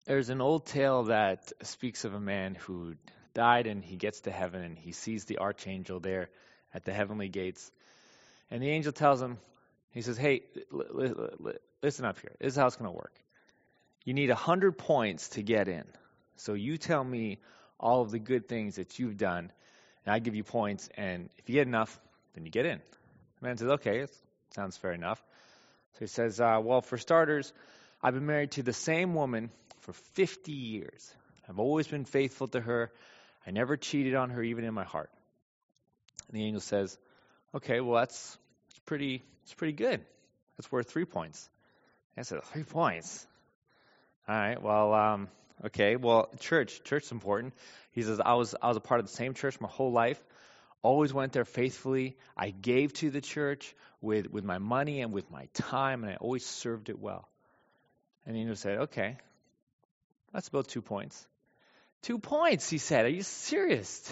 There's an old tale that speaks of a man who died and he gets to heaven and he sees the archangel there at the heavenly gates. And the angel tells him, he says, hey, listen up here. This is how it's going to work. You need 100 points to get in. So you tell me all of the good things that you've done, and I give you points, and if you get enough, then you get in. The man says, okay, it sounds fair enough. So he says, well, for starters, I've been married to the same woman for 50 years. I've always been faithful to her. I never cheated on her, even in my heart. And the angel says, okay, well, it's pretty good. That's worth 3 points. I said, 3 points? All right, well, okay, well, church's important. He says, I was a part of the same church my whole life. Always went there faithfully. I gave to the church with my money and with my time, and I always served it well. And the angel said, okay, that's about 2 points. 2 points, he said. Are you serious?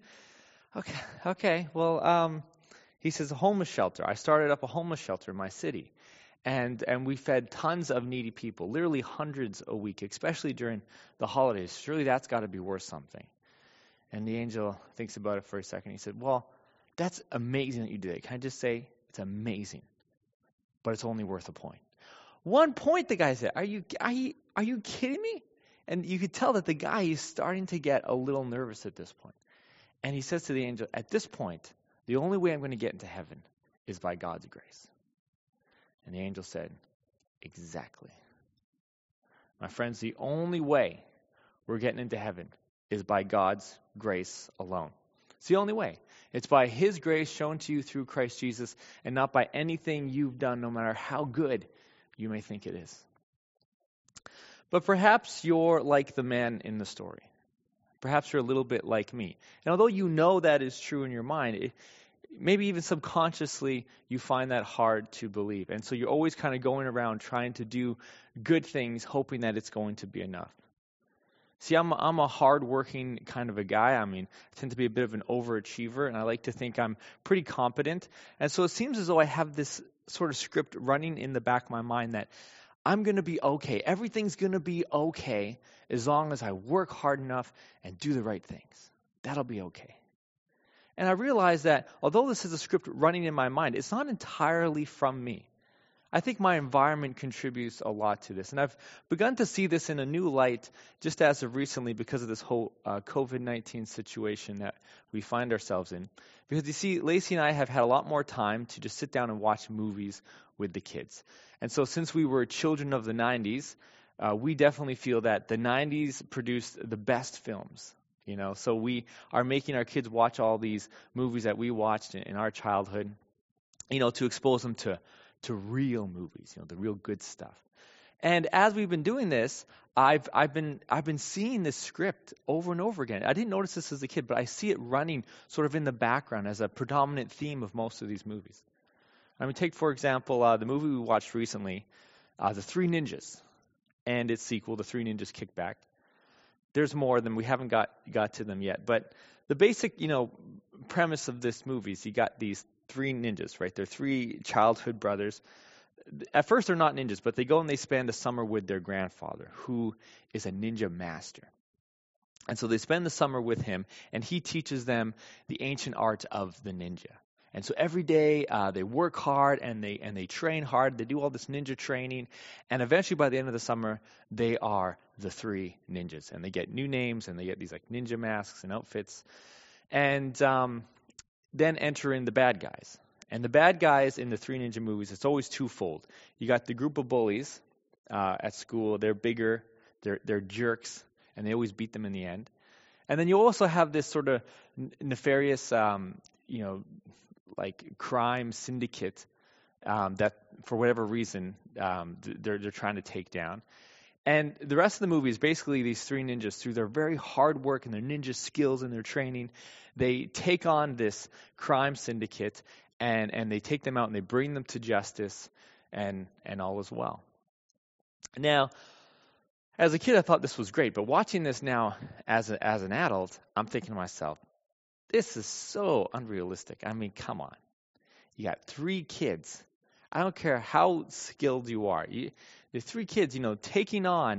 Okay. Well, he says, a homeless shelter. I started up a homeless shelter in my city. And we fed tons of needy people, literally hundreds a week, especially during the holidays. Surely that's got to be worth something. And the angel thinks about it for a second. He said, well, that's amazing that you did it. Can I just say, it's amazing, but it's only worth a point. 1 point, the guy said. Are you kidding me? And you could tell that the guy is starting to get a little nervous at this point. And he says to the angel, at this point, the only way I'm going to get into heaven is by God's grace. And the angel said, exactly. My friends, the only way we're getting into heaven is by God's grace alone. It's the only way. It's by His grace shown to you through Christ Jesus, and not by anything you've done, no matter how good you may think it is. But perhaps you're like the man in the story. Perhaps you're a little bit like me. And although you know that is true in your mind, maybe even subconsciously you find that hard to believe. And so you're always kind of going around trying to do good things, hoping that it's going to be enough. See, I'm a hard-working kind of a guy. I mean, I tend to be a bit of an overachiever, and I like to think I'm pretty competent. And so it seems as though I have this sort of script running in the back of my mind that I'm going to be okay. Everything's going to be okay as long as I work hard enough and do the right things. That'll be okay. And I realize that although this is a script running in my mind, it's not entirely from me. I think my environment contributes a lot to this. And I've begun to see this in a new light just as of recently because of this whole COVID-19 situation that we find ourselves in. Because you see, Lacey and I have had a lot more time to just sit down and watch movies with the kids. And so since we were children of the 90s, we definitely feel that the 90s produced the best films. So we are making our kids watch all these movies that we watched in our childhood, to expose them to real movies, the real good stuff. And as we've been doing this, I've been seeing this script over and over again. I didn't notice this as a kid, but I see it running sort of in the background as a predominant theme of most of these movies. I mean, take, for example, the movie we watched recently, The Three Ninjas, and its sequel, The Three Ninjas Kick Back. There's more of them. We haven't got to them yet. But the basic, premise of this movie is you got these three ninjas, right? They're three childhood brothers. At first, they're not ninjas, but they go and they spend the summer with their grandfather, who is a ninja master. And so they spend the summer with him, and he teaches them the ancient art of the ninja. And so every day they work hard and they train hard. They do all this ninja training, and eventually by the end of the summer, they are the three ninjas, and they get new names and they get these like ninja masks and outfits, and then enter in the bad guys. And the bad guys in the Three Ninja movies, it's always twofold. You got the group of bullies at school. They're bigger, they're jerks, and they always beat them in the end. And then you also have this sort of nefarious, like crime syndicate that, for whatever reason, they're trying to take down. And the rest of the movie is basically these three ninjas, through their very hard work and their ninja skills and their training, they take on this crime syndicate and they take them out and they bring them to justice, and all is well. Now, as a kid, I thought this was great, but watching this now as an adult, I'm thinking to myself, this is so unrealistic. I mean, come on. You got three kids. I don't care how skilled you are. The three kids, taking on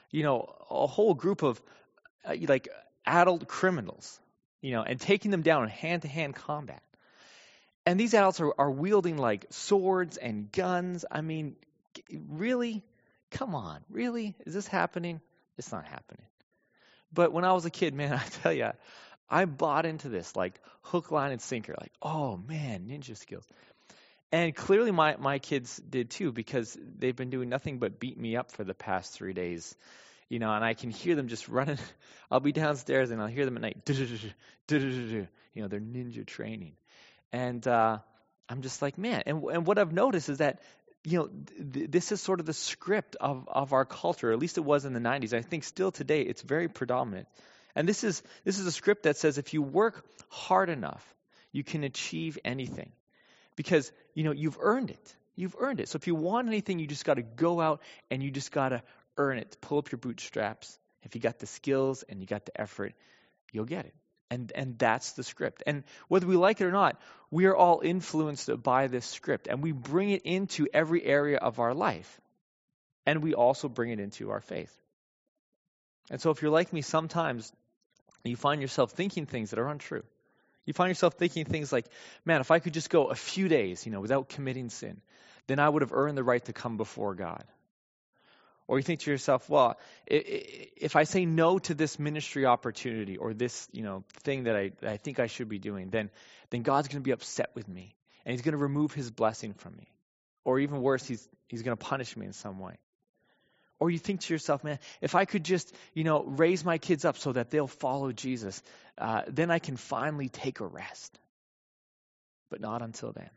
a whole group of like adult criminals, and taking them down in hand-to-hand combat. And these adults are wielding like swords and guns. I mean, really? Come on, really? Is this happening? It's not happening. But when I was a kid, man, I tell you, I bought into this like hook, line, and sinker. Like, oh man, ninja skills. And clearly my kids did too, because they've been doing nothing but beat me up for the past 3 days. And I can hear them just running. I'll be downstairs and I'll hear them at night. They're ninja training. And I'm just like, man. And what I've noticed is that, this is sort of the script of our culture. At least it was in the 90s. I think still today it's very predominant. And this is a script that says if you work hard enough, you can achieve anything. Because, you've earned it. You've earned it. So if you want anything, you just got to go out and you just got to earn it. Pull up your bootstraps. If you got the skills and you got the effort, you'll get it. And that's the script. And whether we like it or not, we are all influenced by this script. And we bring it into every area of our life. And we also bring it into our faith. And so if you're like me, sometimes you find yourself thinking things that are untrue. You find yourself thinking things like, man, if I could just go a few days, without committing sin, then I would have earned the right to come before God. Or you think to yourself, well, if I say no to this ministry opportunity or this, thing that I think I should be doing, then God's going to be upset with me and he's going to remove his blessing from me. Or even worse, he's going to punish me in some way. Or you think to yourself, man, if I could just, raise my kids up so that they'll follow Jesus, then I can finally take a rest. But not until then.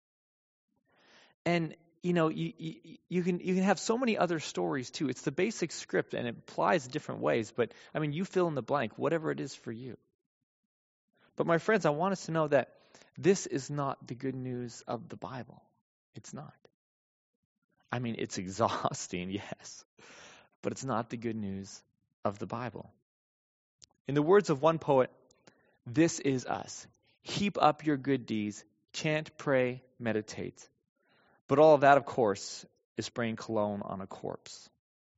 And, you can have so many other stories too. It's the basic script and it applies different ways. But, you fill in the blank, whatever it is for you. But my friends, I want us to know that this is not the good news of the Bible. It's not. It's exhausting, yes, but it's not the good news of the Bible. In the words of one poet, this is us. Heap up your good deeds, chant, pray, meditate. But all of that, of course, is spraying cologne on a corpse.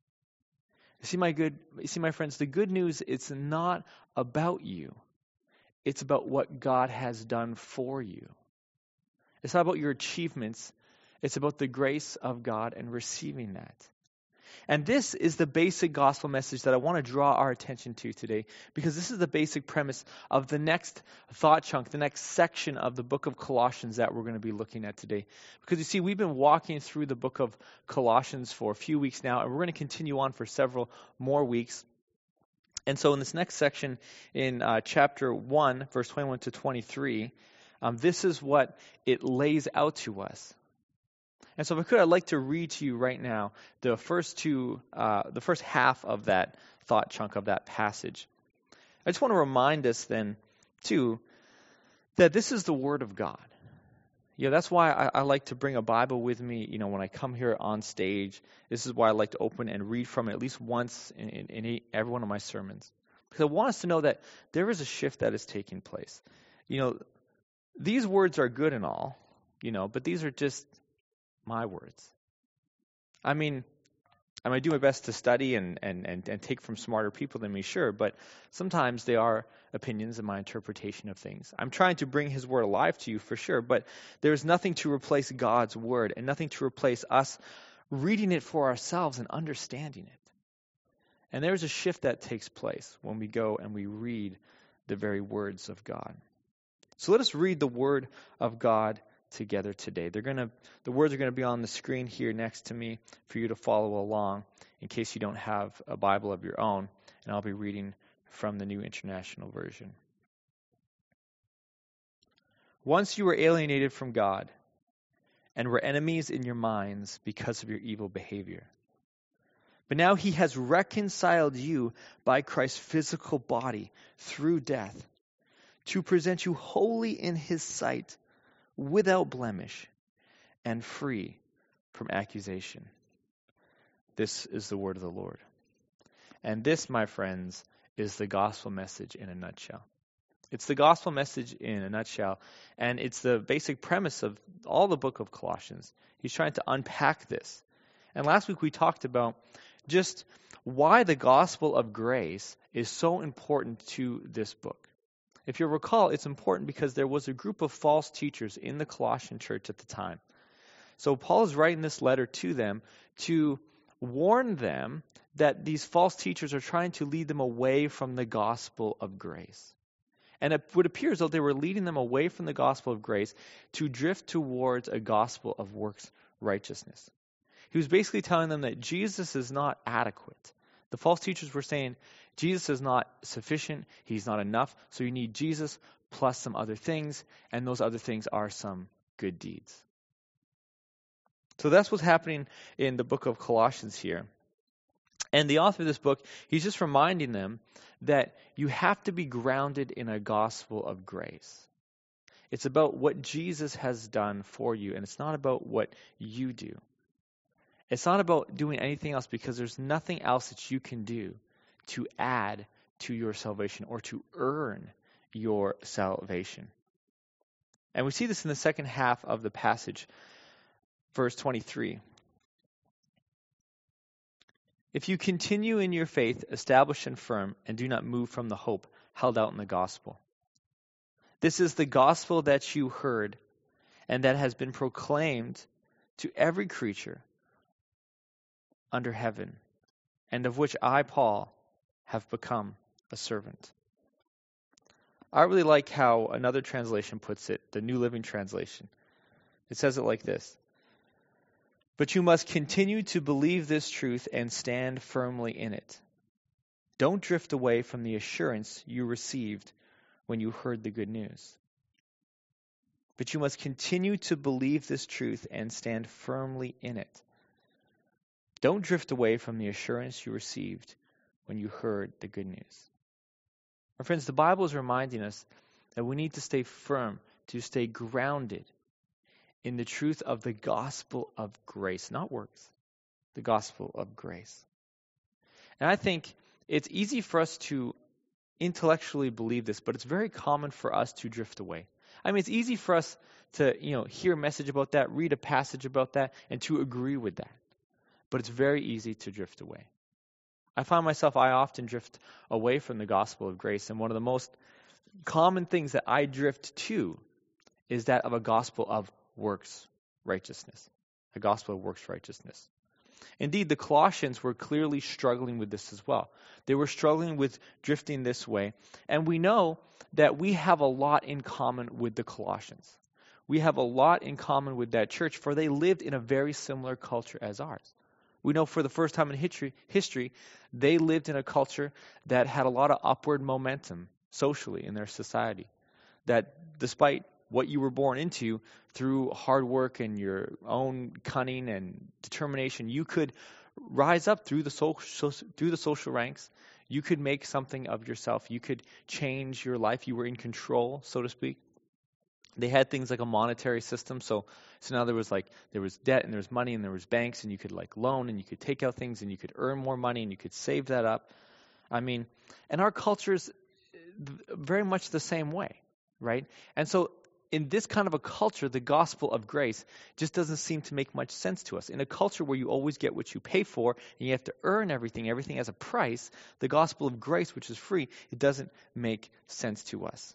You see, my friends, the good news, it's not about you. It's about what God has done for you. It's not about your achievements. It's about the grace of God and receiving that. And this is the basic gospel message that I want to draw our attention to today, because this is the basic premise of the next thought chunk, the next section of the book of Colossians that we're going to be looking at today. Because you see, we've been walking through the book of Colossians for a few weeks now, and we're going to continue on for several more weeks. And so in this next section, in chapter 1, verse 21 to 23, this is what it lays out to us. And so if I could, I'd like to read to you right now the first half of that thought chunk of that passage. I just want to remind us then, too, that this is the Word of God. That's why I like to bring a Bible with me, when I come here on stage. This is why I like to open and read from it at least once in every one of my sermons. Because I want us to know that there is a shift that is taking place. These words are good and all, but these are just my words. I do my best to study and take from smarter people than me, sure, but sometimes they are opinions and my interpretation of things. I'm trying to bring his word alive to you for sure, but there's nothing to replace God's word and nothing to replace us reading it for ourselves and understanding it. And there's a shift that takes place when we go and we read the very words of God. So let us read the word of God together today. The words are going to be on the screen here next to me for you to follow along in case you don't have a Bible of your own, and I'll be reading from the New International Version. Once you were alienated from God and were enemies in your minds because of your evil behavior. But now he has reconciled you by Christ's physical body through death to present you holy in his sight, without blemish, and free from accusation. This is the word of the Lord. And this, my friends, is the gospel message in a nutshell. It's the gospel message in a nutshell, and it's the basic premise of all the book of Colossians. He's trying to unpack this. And last week we talked about just why the gospel of grace is so important to this book. If you recall, it's important because there was a group of false teachers in the Colossian church at the time. So Paul is writing this letter to them to warn them that these false teachers are trying to lead them away from the gospel of grace. And it would appear as though they were leading them away from the gospel of grace to drift towards a gospel of works righteousness. He was basically telling them that Jesus is not adequate. The false teachers were saying Jesus is not sufficient, he's not enough, so you need Jesus plus some other things, and those other things are some good deeds. So that's what's happening in the book of Colossians here. And the author of this book, he's just reminding them that you have to be grounded in a gospel of grace. It's about what Jesus has done for you, and it's not about what you do. It's not about doing anything else, because there's nothing else that you can do to add to your salvation or to earn your salvation. And we see this in the second half of the passage, verse 23. If you continue in your faith, established and firm, and do not move from the hope held out in the gospel. This is the gospel that you heard and that has been proclaimed to every creature under heaven, and of which I, Paul, have become a servant. I really like how another translation puts it, the New Living Translation. It says it like this: but you must continue to believe this truth and stand firmly in it. Don't drift away from the assurance you received when you heard the good news. But you must continue to believe this truth and stand firmly in it. Don't drift away from the assurance you received when you heard the good news. My friends, the Bible is reminding us that we need to stay firm, to stay grounded in the truth of the gospel of grace, not works, the gospel of grace. And I think it's easy for us to intellectually believe this, but it's very common for us to drift away. I mean, it's easy for us to, hear a message about that, read a passage about that, and to agree with that. But it's very easy to drift away. I find myself, I often drift away from the gospel of grace, and one of the most common things that I drift to is that of a gospel of works righteousness. A gospel of works righteousness. Indeed, the Colossians were clearly struggling with this as well. They were struggling with drifting this way, and we know that we have a lot in common with the Colossians. We have a lot in common with that church, for they lived in a very similar culture as ours. We know for the first time in history, they lived in a culture that had a lot of upward momentum socially in their society. That despite what you were born into, through hard work and your own cunning and determination, you could rise up through the social ranks. You could make something of yourself. You could change your life. You were in control, so to speak. They had things like a monetary system. So now there was debt and there was money and there was banks, and you could loan and you could take out things and you could earn more money and you could save that up. I mean, and our culture's very much the same way, right? And so in this kind of a culture, the gospel of grace just doesn't seem to make much sense to us. In a culture where you always get what you pay for and you have to earn everything has a price, the gospel of grace, which is free, it doesn't make sense to us.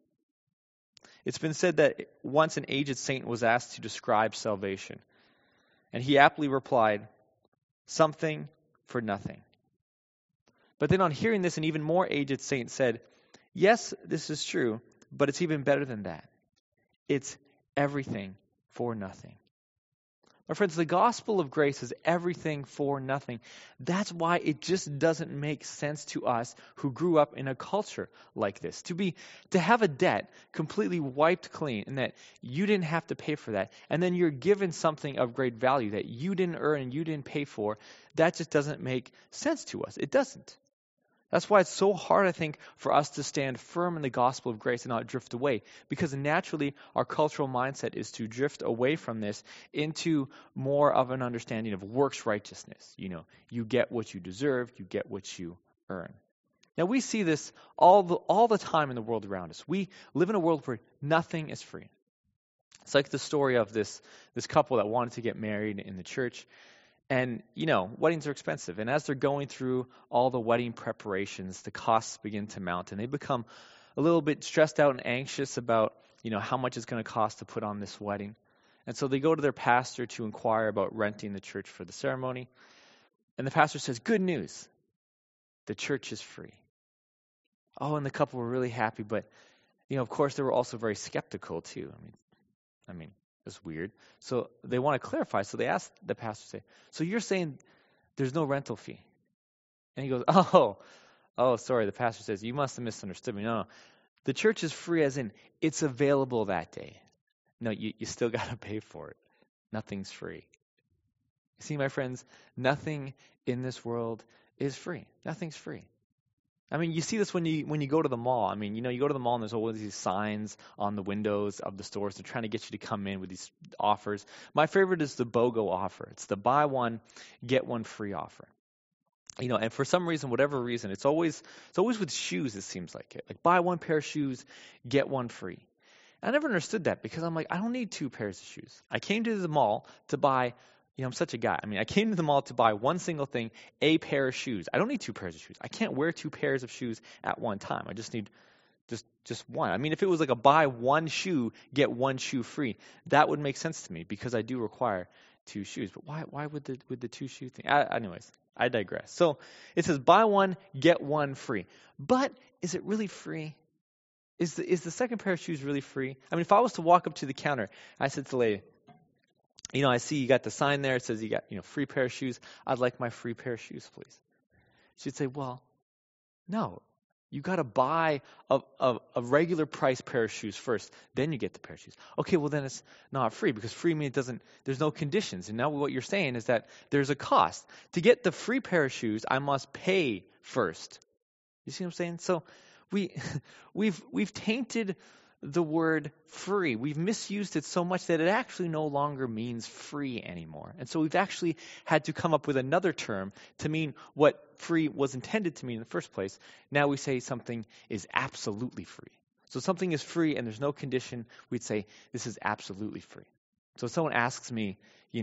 It's been said that once an aged saint was asked to describe salvation, and he aptly replied, something for nothing. But then on hearing this, an even more aged saint said, yes, this is true, but it's even better than that. It's everything for nothing. My friends, the gospel of grace is everything for nothing. That's why it just doesn't make sense to us who grew up in a culture like this. To have a debt completely wiped clean, and that you didn't have to pay for that, and then you're given something of great value that you didn't earn and you didn't pay for, that just doesn't make sense to us. It doesn't. That's why it's so hard, I think, for us to stand firm in the gospel of grace and not drift away. Because naturally, our cultural mindset is to drift away from this into more of an understanding of works righteousness. You get what you deserve, you get what you earn. Now, we see this all the time in the world around us. We live in a world where nothing is free. It's like the story of this couple that wanted to get married in the church. And, weddings are expensive. And as they're going through all the wedding preparations, the costs begin to mount. And they become a little bit stressed out and anxious about, how much it's going to cost to put on this wedding. And so they go to their pastor to inquire about renting the church for the ceremony. And the pastor says, good news, the church is free. Oh, and the couple were really happy. But, of course, they were also very skeptical, too. I mean, it's weird. So they want to clarify. So they asked the pastor, so you're saying there's no rental fee? And he goes, sorry. The pastor says, you must have misunderstood me. No. The church is free as in it's available that day. No, you still got to pay for it. Nothing's free. See, my friends, nothing in this world is free. Nothing's free. I mean, you see this when you go to the mall. I mean, you go to the mall and there's always these signs on the windows of the stores. They're trying to get you to come in with these offers. My favorite is the BOGO offer. It's the buy one, get one free offer. And for some reason, whatever reason, it's always with shoes, it seems like it. Like buy one pair of shoes, get one free. I never understood that because I'm like, I don't need two pairs of shoes. I came to the mall to buy, I'm such a guy. I mean, I came to the mall to buy one single thing, a pair of shoes. I don't need two pairs of shoes. I can't wear two pairs of shoes at one time. I just need just one. I mean, if it was like a buy one shoe, get one shoe free, that would make sense to me because I do require two shoes. But why would the two shoe thing? Anyways, I digress. So it says buy one, get one free. But is it really free? Is the second pair of shoes really free? I mean, if I was to walk up to the counter, I said to the lady, I see you got the sign there. It says you got, free pair of shoes. I'd like my free pair of shoes, please. She'd say, well, no. You got to buy a regular price pair of shoes first. Then you get the pair of shoes. Okay, well, then it's not free because free means there's no conditions. And now what you're saying is that there's a cost. To get the free pair of shoes, I must pay first. You see what I'm saying? So we've tainted the word free. We've misused it so much that it actually no longer means free anymore. And so we've actually had to come up with another term to mean what free was intended to mean in the first place. Now we say something is absolutely free. So something is free and there's no condition, we'd say this is absolutely free. So if someone asks me,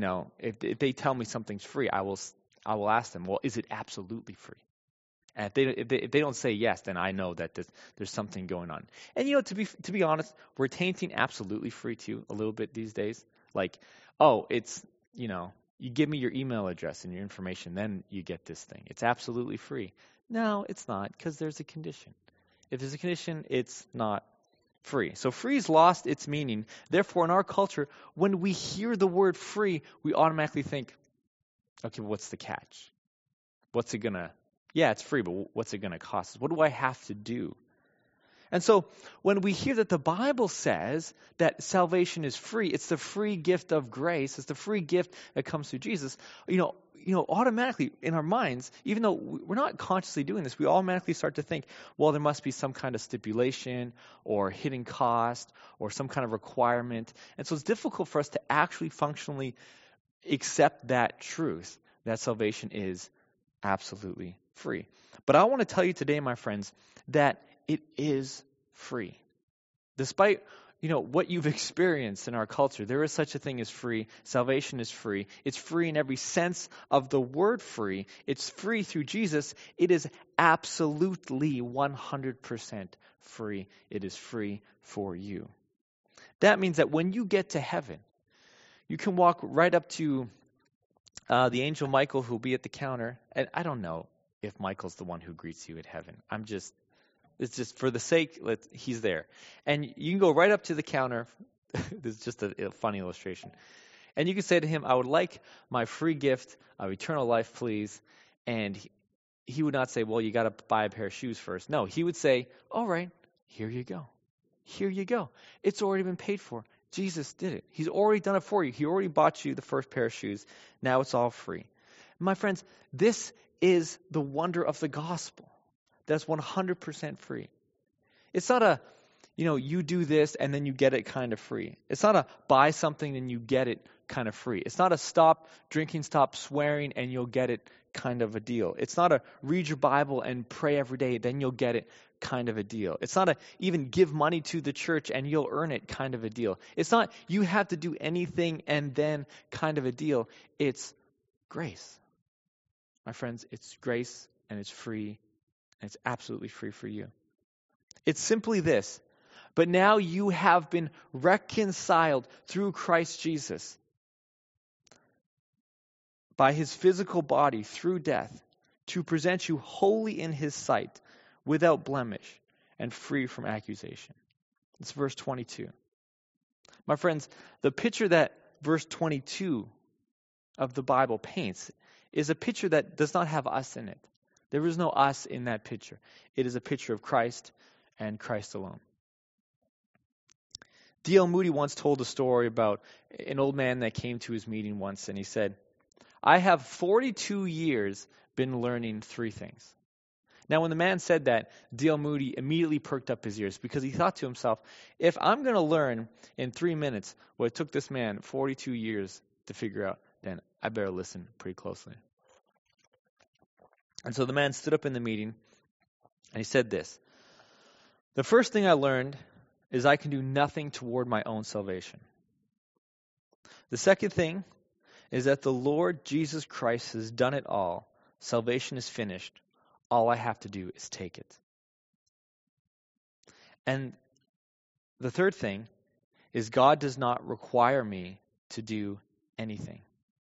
if they tell me something's free, I will ask them, well, is it absolutely free? And if they don't say yes, then I know that there's something going on. And to be honest, we're tainting absolutely free too a little bit these days. Like, it's you give me your email address and your information, then you get this thing. It's absolutely free. No, it's not, because there's a condition. If there's a condition, it's not free. So free's lost its meaning. Therefore, in our culture, when we hear the word free, we automatically think, okay, well, what's the catch? What's it gonna? Yeah, it's free, but what's it going to cost us? What do I have to do? And so when we hear that the Bible says that salvation is free, it's the free gift of grace, it's the free gift that comes through Jesus, automatically in our minds, even though we're not consciously doing this, we automatically start to think, well, there must be some kind of stipulation or hidden cost or some kind of requirement. And so it's difficult for us to actually functionally accept that truth, that salvation is absolutely free. But I want to tell you today, my friends, that it is free. Despite, what you've experienced in our culture, there is such a thing as free. Salvation is free. It's free in every sense of the word free. It's free through Jesus. It is absolutely 100% free. It is free for you. That means that when you get to heaven, you can walk right up to the angel Michael who'll be at the counter. And I don't know if Michael's the one who greets you at heaven. It's just for the sake, he's there. And you can go right up to the counter. This is just a funny illustration. And you can say to him, I would like my free gift of eternal life, please. And he would not say, well, you got to buy a pair of shoes first. No, he would say, all right, here you go. Here you go. It's already been paid for. Jesus did it. He's already done it for you. He already bought you the first pair of shoes. Now it's all free. My friends, this is the wonder of the gospel. That's 100% free. It's not a, you do this and then you get it kind of free. It's not a buy something and you get it kind of free. It's not a stop drinking, stop swearing and you'll get it kind of a deal. It's not a read your Bible and pray every day, then you'll get it kind of a deal. It's not a even give money to the church and you'll earn it kind of a deal. It's not you have to do anything and then kind of a deal. It's Grace. My friends, it's grace and it's free and it's absolutely free for you. It's simply this. But now you have been reconciled through Christ Jesus by his physical body through death to present you holy in his sight, without blemish and free from accusation. It's verse 22. My friends, the picture that verse 22 of the Bible paints is a picture that does not have us in it. There is no us in that picture. It is a picture of Christ and Christ alone. D.L. Moody once told a story about an old man that came to his meeting once, and he said, I have 42 years been learning 3 things. Now, when the man said that, D.L. Moody immediately perked up his ears because he thought to himself, if I'm going to learn in 3 minutes what it took this man 42 years to figure out, then I better listen pretty closely. And so the man stood up in the meeting and he said this, the first thing I learned is I can do nothing toward my own salvation. The second thing is that the Lord Jesus Christ has done it all. Salvation is finished. All I have to do is take it. And the third thing is God does not require me to do anything.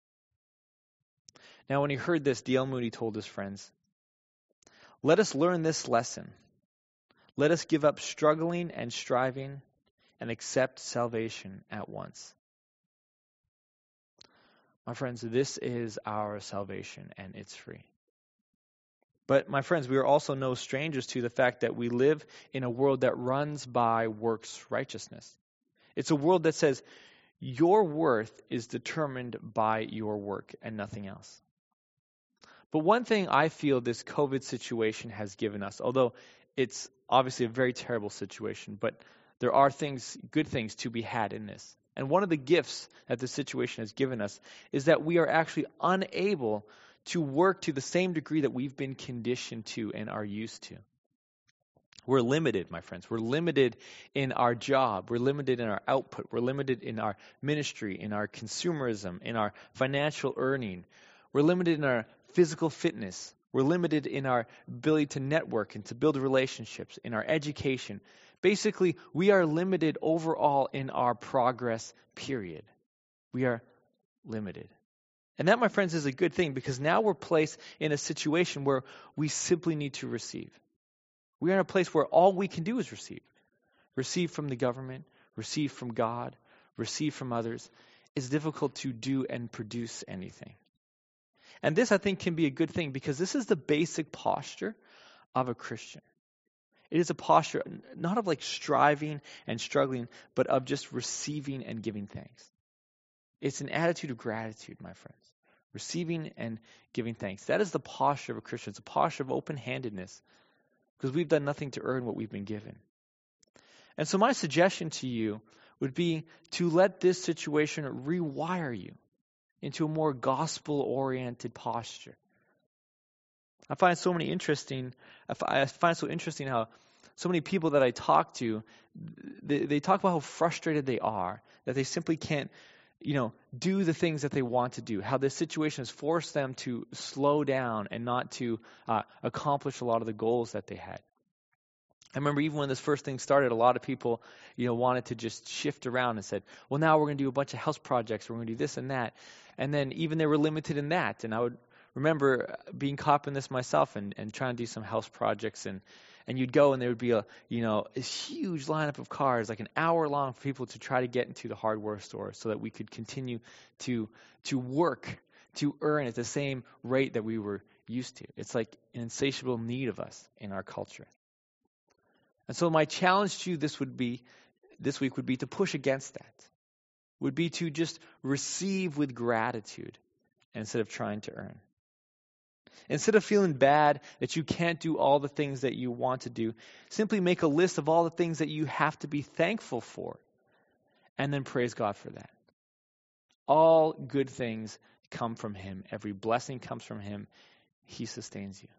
Now, when he heard this, D.L. Moody told his friends, let us learn this lesson. Let us give up struggling and striving and accept salvation at once. My friends, this is our salvation and it's free. But my friends, we are also no strangers to the fact that we live in a world that runs by works righteousness. It's a world that says your worth is determined by your work and nothing else. But one thing I feel this COVID situation has given us, although it's obviously a very terrible situation, but there are good things to be had in this. And one of the gifts that the situation has given us is that we are actually unable to work to the same degree that we've been conditioned to and are used to. We're limited, my friends. We're limited in our job. We're limited in our output. We're limited in our ministry, in our consumerism, in our financial earning. We're limited in our physical fitness. We're limited in our ability to network and to build relationships, in our education. Basically, we are limited overall in our progress, period. We are limited. And that, my friends, is a good thing because now we're placed in a situation where we simply need to receive. We are in a place where all we can do is receive. Receive from the government, receive from God, receive from others. It's difficult to do and produce anything. And this, I think, can be a good thing because this is the basic posture of a Christian. It is a posture not of like striving and struggling, but of just receiving and giving thanks. It's an attitude of gratitude, my friends. Receiving and giving thanks. That is the posture of a Christian. It's a posture of open-handedness because we've done nothing to earn what we've been given. And so my suggestion to you would be to let this situation rewire you into a more gospel-oriented posture. I find it so interesting how so many people that I talk to, they talk about how frustrated they are, that they simply can't do the things that they want to do, how this situation has forced them to slow down and not to accomplish a lot of the goals that they had. I remember even when this first thing started, a lot of people, wanted to just shift around and said, well, now we're going to do a bunch of house projects, we're going to do this and that. And then even they were limited in that. And I would remember being caught up in this myself and trying to do some house projects and you'd go and there would be a huge lineup of cars, like an hour long for people to try to get into the hardware store so that we could continue to work, to earn at the same rate that we were used to. It's like an insatiable need of us in our culture. And so my challenge to you this week would be to push against that, would be to just receive with gratitude instead of trying to earn. Instead of feeling bad that you can't do all the things that you want to do, simply make a list of all the things that you have to be thankful for and then praise God for that. All good things come from Him. Every blessing comes from Him. He sustains you.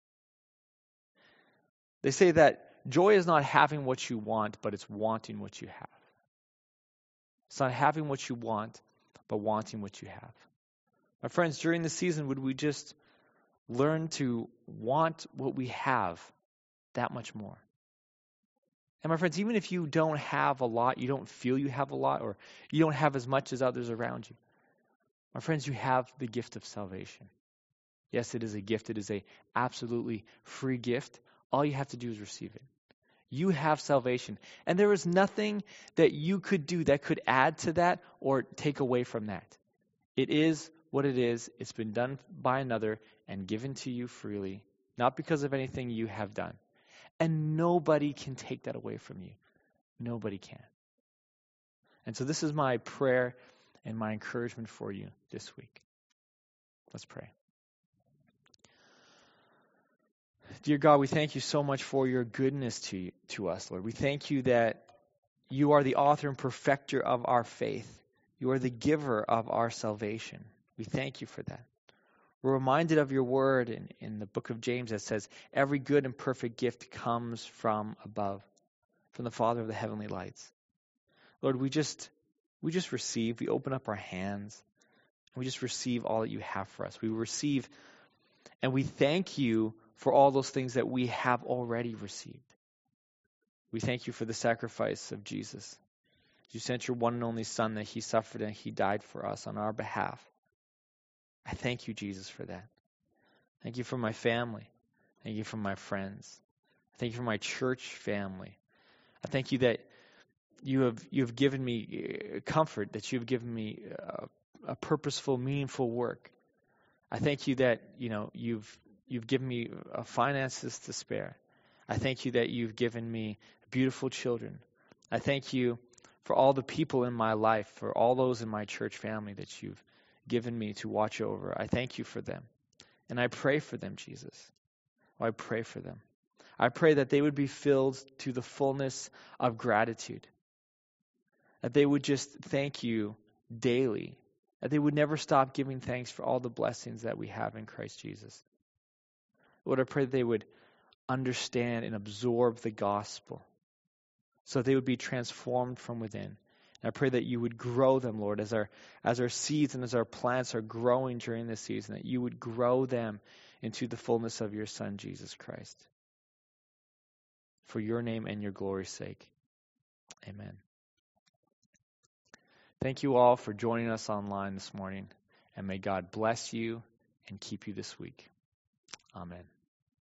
They say that joy is not having what you want, but it's wanting what you have. It's not having what you want, but wanting what you have. My friends, during the season, would we just learn to want what we have that much more? And my friends, even if you don't have a lot, you don't feel you have a lot, or you don't have as much as others around you, my friends, you have the gift of salvation. Yes, it is a gift. It is a absolutely free gift. All you have to do is receive it. You have salvation. And there is nothing that you could do that could add to that or take away from that. It is what it is. It's been done by another and given to you freely, not because of anything you have done. And nobody can take that away from you. Nobody can. And so this is my prayer and my encouragement for you this week. Let's pray. Dear God, we thank you so much for your goodness to us, Lord. We thank you that you are the author and perfecter of our faith. You are the giver of our salvation. We thank you for that. We're reminded of your word in the book of James that says, every good and perfect gift comes from above, from the Father of the heavenly lights. Lord, we just receive. We open up our hands. And we just receive all that you have for us. We receive, and we thank you for all those things that we have already received. We thank you for the sacrifice of Jesus. You sent your one and only Son, that he suffered and he died for us on our behalf. I thank you, Jesus, for that. Thank you for my family. Thank you for my friends. Thank you for my church family. I thank you that you have given me comfort, that you have given me a purposeful, meaningful work. I thank you that you've given me finances to spare. I thank you that you've given me beautiful children. I thank you for all the people in my life, for all those in my church family that you've given me to watch over. I thank you for them. And I pray for them, Jesus. I pray for them. I pray that they would be filled to the fullness of gratitude. That they would just thank you daily. That they would never stop giving thanks for all the blessings that we have in Christ Jesus. Lord, I pray that they would understand and absorb the gospel so that they would be transformed from within. And I pray that you would grow them, Lord, as our seeds and as our plants are growing during this season, that you would grow them into the fullness of your Son, Jesus Christ. For your name and your glory's sake. Amen. Thank you all for joining us online this morning, and may God bless you and keep you this week. Amen.